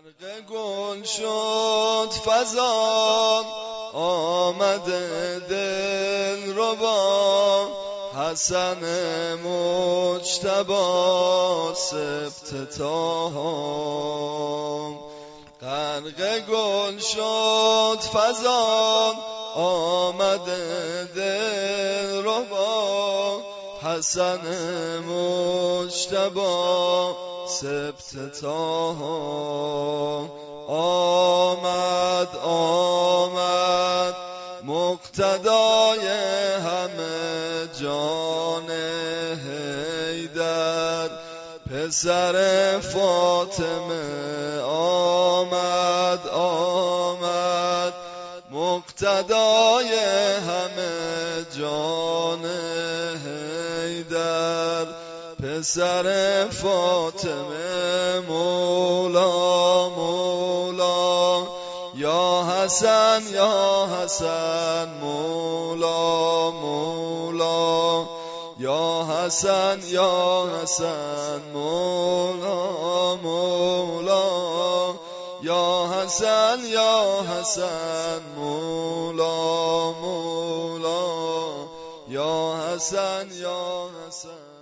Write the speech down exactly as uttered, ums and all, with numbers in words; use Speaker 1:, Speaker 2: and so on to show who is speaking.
Speaker 1: غرق گل شد فضا، آمده دل ربا، حسن مجتبی سبط طه. غرق گل شد فضا، آمده دل ربا، حسن مجتبی سبط طه. آمد آمد مقتدای همه جان حیدر، پسر فاطمه. آمد آمد مقتدای همه جان حیدر، پسر فاطمه. مولا مولا یا حسن یا حسن، مولا مولا یا حسن یا حسن، مولا مولا یا حسن یا حسن، مولا مولا یا حسن یا حسن.